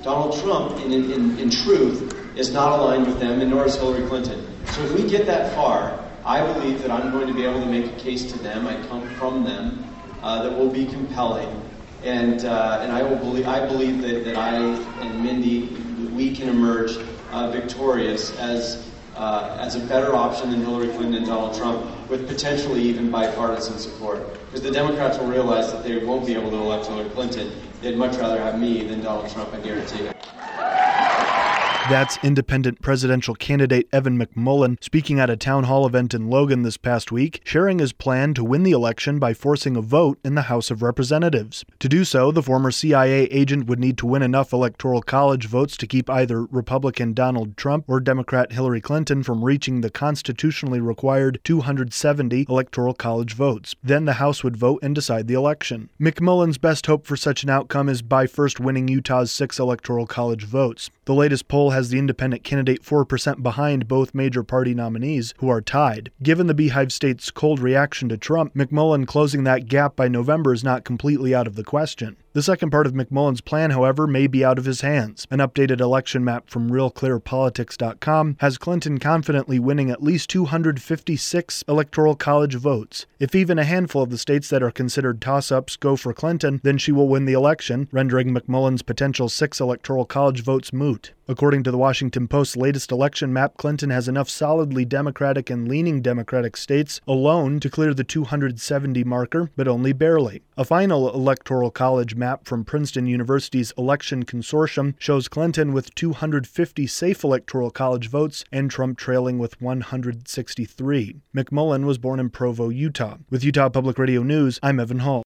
Donald Trump, in truth, is not aligned with them, and nor is Hillary Clinton. So if we get that far, I believe that I'm going to be able to make a case to them. I come from them that will be compelling, and I believe that I and Mindy, we can emerge victorious as a better option than Hillary Clinton and Donald Trump, with potentially even bipartisan support. Because the Democrats will realize that they won't be able to elect Hillary Clinton. They'd much rather have me than Donald Trump, I guarantee it. That's independent presidential candidate Evan McMullin speaking at a town hall event in Logan this past week, sharing his plan to win the election by forcing a vote in the House of Representatives. To do so, the former CIA agent would need to win enough Electoral College votes to keep either Republican Donald Trump or Democrat Hillary Clinton from reaching the constitutionally required 270 Electoral College votes. Then the House would vote and decide the election. McMullin's best hope for such an outcome is by first winning Utah's 6 Electoral College votes. The latest poll has the independent candidate 4% behind both major party nominees, who are tied. Given the Beehive State's cold reaction to Trump, McMullin closing that gap by November is not completely out of the question. The second part of McMullin's plan, however, may be out of his hands. An updated election map from RealClearPolitics.com has Clinton confidently winning at least 256 Electoral College votes. If even a handful of the states that are considered toss-ups go for Clinton, then she will win the election, rendering McMullin's potential 6 Electoral College votes moot. According to the Washington Post's latest election map, Clinton has enough solidly Democratic and leaning Democratic states alone to clear the 270 marker, but only barely. A final Electoral College map from Princeton University's Election Consortium shows Clinton with 250 safe Electoral College votes and Trump trailing with 163. McMullin was born in Provo, Utah. With Utah Public Radio News, I'm Evan Hall.